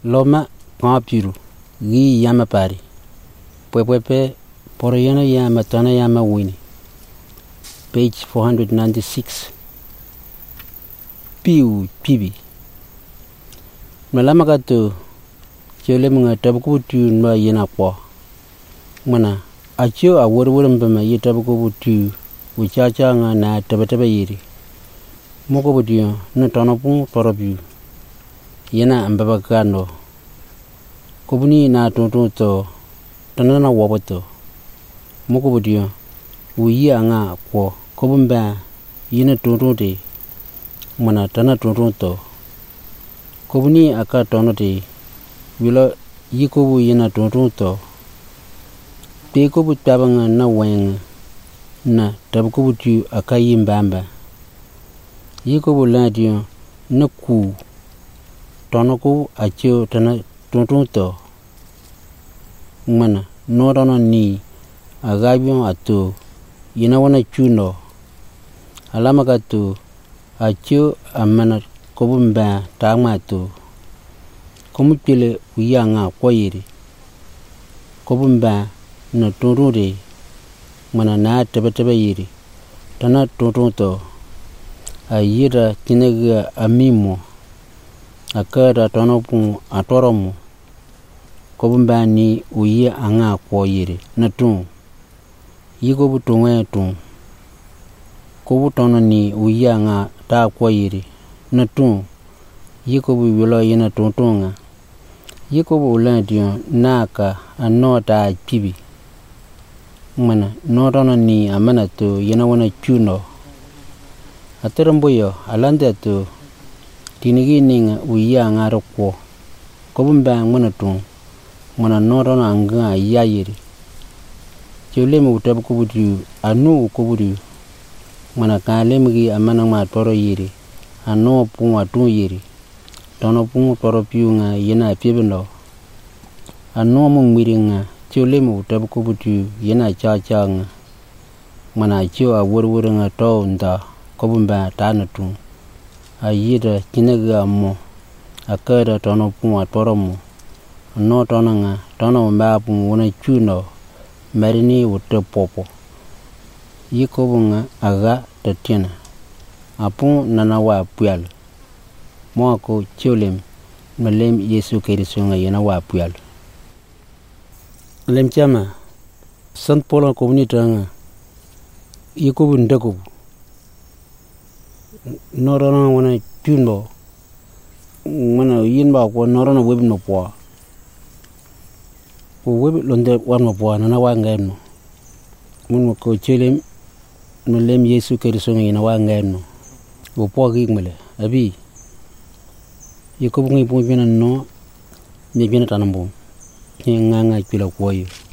loma kapiru gi yama pari pepepe poriana yama tana yama wini page 496 piu pibi malama kato chele mga tabuku tu ma yena kwa mana acho awurwurum bama yitabuku tu wichacha nga na tabataba yiri moko budio na tonopu torobu yena ambaba kano kubuni na tonto to tanana wabato moko budio wiya nga kwa kubumba yena tonto de mana tana tonto to kubuni aka tono de wilo yikobu yena tonto to te kobu tabanga na wenga na tabuku tu aka yimbamba yikobu ladio na ku tonoku acho tana tonto to mana norana ni agabio ato yena wana chuno alama kato acho amana kobumba tagmato komupele uyanga kwayiri kobumba na tonto de mana na tabataba yiri tana tonto to ayira tinaga amimo akara tonopu atoromu kobumba ni uye anga kwayiri na tun yiko butungwe tun kobu tono ni uye anga ta kwayiri na tun yiko bu wilo yena tontonga yiko bu ulandio naka anota pibi mana notono ni amana to yena wana chuno ateramboyo alande to tinigi ninga uya ngaro ko kobumba mana tun mana notono anga yayiri chole mu tab ko budu anu ko budu mana kale mgi amana ma toro yiri anu pu atu yiri tono pu toro piunga yena pibino anu mu miringa chole mu tab ko budu yena cha nga mana chiwa wurwuranga to nda kobumba tanatu ayira kinaga mo akara tono pu atoro mu no tono nga tono mba pu wona chuno marini wutte popo yikobunga aga tatiana apu nanawa puyal moako cholem malem Yesu Kristo nga yena wa puyal lem chama Sant Paul community nga yikobu ndako norana wana chuno mana yinba ko norana webno po webi londe wanma po nana wa ngaino mun ko chelem malem Yesu Kristo nga yena wa ngaino wo po gigmele abi yikobu ngi po bina no me bina tanambo nganga pila koyo